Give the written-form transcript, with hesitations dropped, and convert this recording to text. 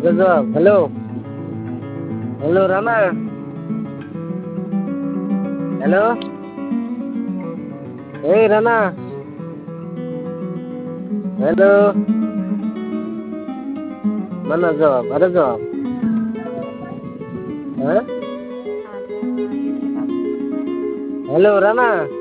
ada jawab. Halo. Halo Rama. Halo. Hei Rama. Halo. Mana jawab? Ada jawab? Hah? Halo Rama.